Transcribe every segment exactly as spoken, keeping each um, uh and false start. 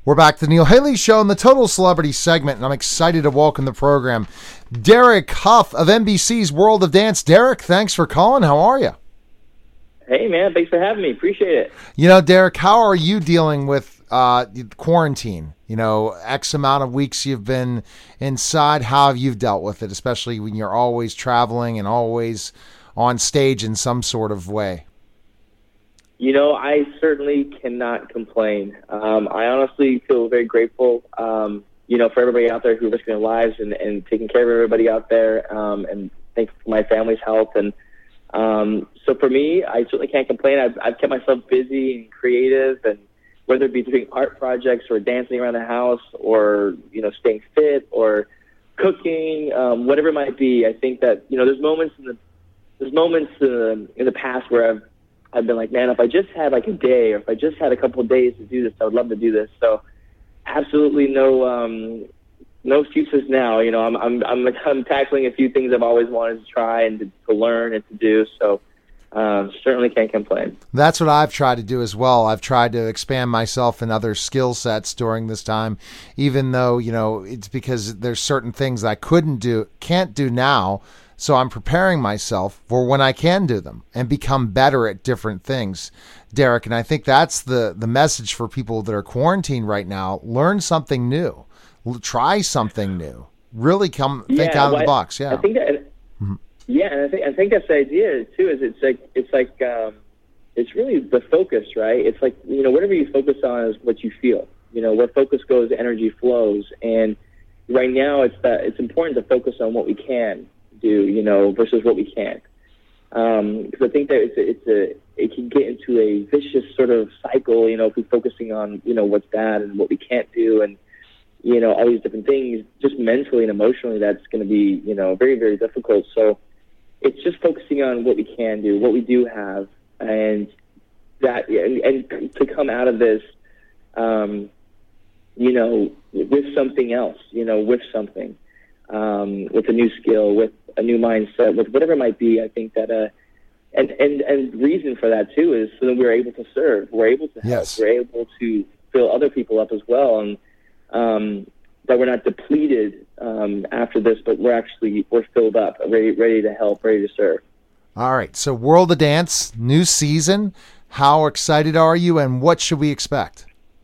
We're back to the Neil Haley Show in the Total Celebrity segment, and I'm excited to welcome the program Derek Hough of N B C's World of Dance. Derek, thanks for calling. How are you? Hey, man. Thanks for having me. Appreciate it. You know, Derek, how are you dealing with uh, quarantine? You know, X amount of weeks you've been inside. How have you dealt with it, especially when you're always traveling and always on stage in some sort of way? You know, I certainly cannot complain. Um, I honestly feel very grateful, um, you know, for everybody out there who are risking their lives and, and taking care of everybody out there, um, and thankful for my family's health. And um, so for me, I certainly can't complain. I've, I've kept myself busy and creative, and whether it be doing art projects or dancing around the house or, you know, staying fit or cooking, um, whatever it might be, I think that, you know, there's moments in the, there's moments uh, in the past where I've, I've been like, man, if I just had like a day, or if I just had a couple of days to do this, I would love to do this. So, absolutely no, um, no excuses now. You know, I'm, I'm, I'm, I'm tackling a few things I've always wanted to try and to, to learn and to do. So, um, certainly can't complain. That's what I've tried to do as well. I've tried to expand myself in other skill sets during this time, even though, you know, it's because there's certain things I couldn't do, can't do now. So I'm preparing myself for when I can do them and become better at different things, Derek. And I think that's the, the message for people that are quarantined right now. Learn something new. Try something new. Really come think yeah, out of well, the box. Yeah. I think that, mm-hmm. Yeah, and I think I think that's the idea too. Is it's like it's like um, it's really the focus, right? It's like, you know, whatever you focus on is what you feel. You know, where focus goes, energy flows. And right now, it's that it's important to focus on what we can do, you know, versus what we can't. Um, because I think that it's a, it's a, it can get into a vicious sort of cycle, you know, if we're focusing on, you know, what's bad and what we can't do and, you know, all these different things, just mentally and emotionally, that's going to be, you know, very, very difficult. So it's just focusing on what we can do, what we do have, and that, and, and to come out of this, um, you know, with something else, you know, with something. Um, with a new skill, with a new mindset, with whatever it might be. I think that, uh, and, and, and reason for that too is so that we're able to serve, we're able to help, yes. We're able to fill other people up as well. And, um, that we're not depleted, um, after this, but we're actually, we're filled up, ready, ready to help, ready to serve. All right. So World of Dance, new season. How excited are you and what should we expect?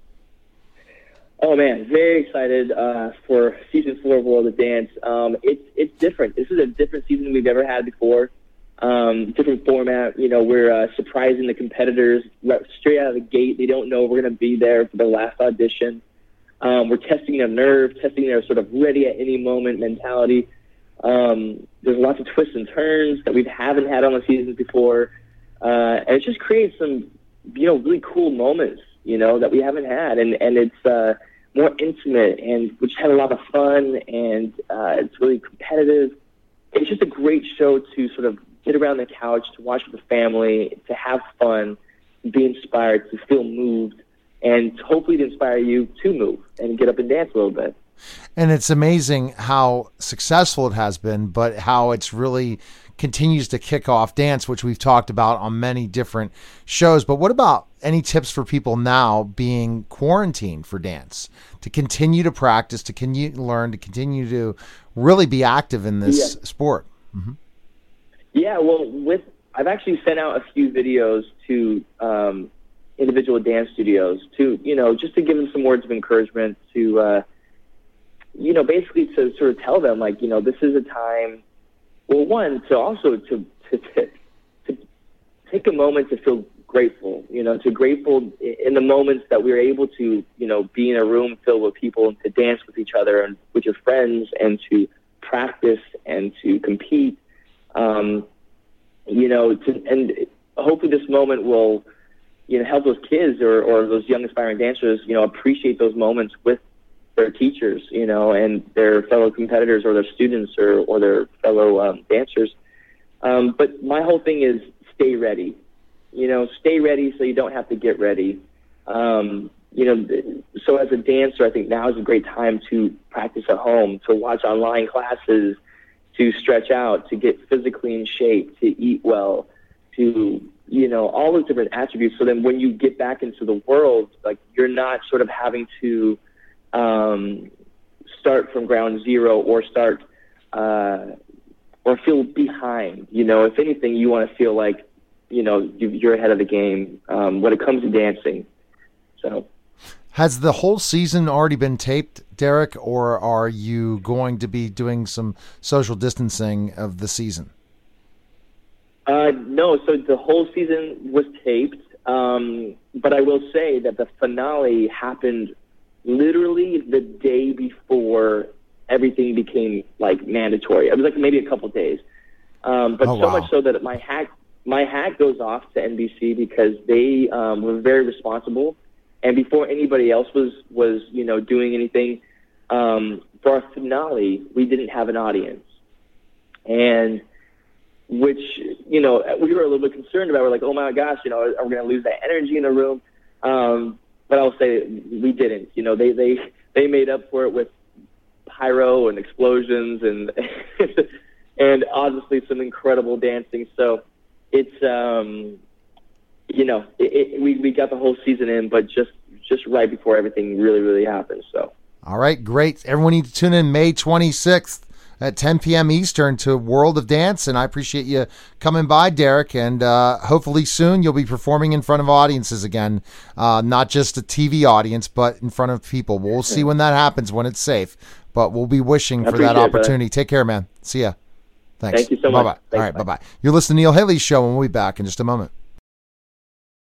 Oh man, very excited uh, for season four of World of Dance. Um, it's it's different. This is a different season than we've ever had before. Um, different format. You know, we're uh, surprising the competitors straight out of the gate. They don't know we're going to be there for the last audition. Um, we're testing their nerve, testing their sort of ready at any moment mentality. Um, there's lots of twists and turns that we haven't had on the seasons before, uh, and it just creates some, you know, really cool moments, you know, that we haven't had, and and it's. Uh, more intimate, and we just had a lot of fun, and uh, it's really competitive. It's just a great show to sort of get around the couch, to watch with the family, to have fun, be inspired, to feel moved, and hopefully to inspire you to move and get up and dance a little bit. And it's amazing how successful it has been, but how it's really continues to kick off dance, which we've talked about on many different shows. But what about any tips for people now being quarantined for dance to continue to practice, to continue to learn, to continue to really be active in this yeah. sport? Mm-hmm. Yeah, well, with I've actually sent out a few videos to um, individual dance studios to, you know, just to give them some words of encouragement to, uh, you know, basically to sort of tell them, like, you know, this is a time. Well, one, to also to, to to to take a moment to feel grateful, you know, to grateful in the moments that we were able to, you know, be in a room filled with people and to dance with each other and with your friends and to practice and to compete, um, you know, to, and hopefully this moment will, you know, help those kids or, or those young aspiring dancers, you know, appreciate those moments with their teachers, you know, and their fellow competitors or their students or, or their fellow um, dancers. Um, but my whole thing is stay ready, you know, stay ready so you don't have to get ready. Um, you know, so as a dancer, I think now is a great time to practice at home, to watch online classes, to stretch out, to get physically in shape, to eat well, to you know, all those different attributes. So then when you get back into the world, like, you're not sort of having to um, start from ground zero or start uh, or feel behind. You know, if anything, you want to feel like, you know, you- you're ahead of the game um, when it comes to dancing. So. Has the whole season already been taped, Derek, or are you going to be doing some social distancing of the season? Uh, no, so the whole season was taped, um, but I will say that the finale happened literally the day before everything became, like, mandatory. It was like maybe a couple days, um, but Oh, so wow. much so that my hat my hat goes off to N B C because they um, were very responsible. And before anybody else was, was you know, doing anything, um, for our finale, we didn't have an audience. And which, you know, we were a little bit concerned about. We're like, oh, my gosh, you know, are we going to lose that energy in the room? Um, but I'll say we didn't. You know, they, they, they made up for it with pyro and explosions and and obviously some incredible dancing. So it's... Um, you know, it, it, we, we got the whole season in, but just, just right before everything really, really happened. So, all right, great. Everyone needs to tune in May twenty-sixth at ten p.m. Eastern to World of Dance. And I appreciate you coming by, Derek. And uh, hopefully soon you'll be performing in front of audiences again, uh, not just a T V audience, but in front of people. We'll see when that happens, when it's safe. But we'll be wishing for that opportunity. It, Take care, man. See ya. Thanks. Thank you so bye-bye. much. Thanks, all right, bye-bye. You're listening to Neil Haley's show, and we'll be back in just a moment.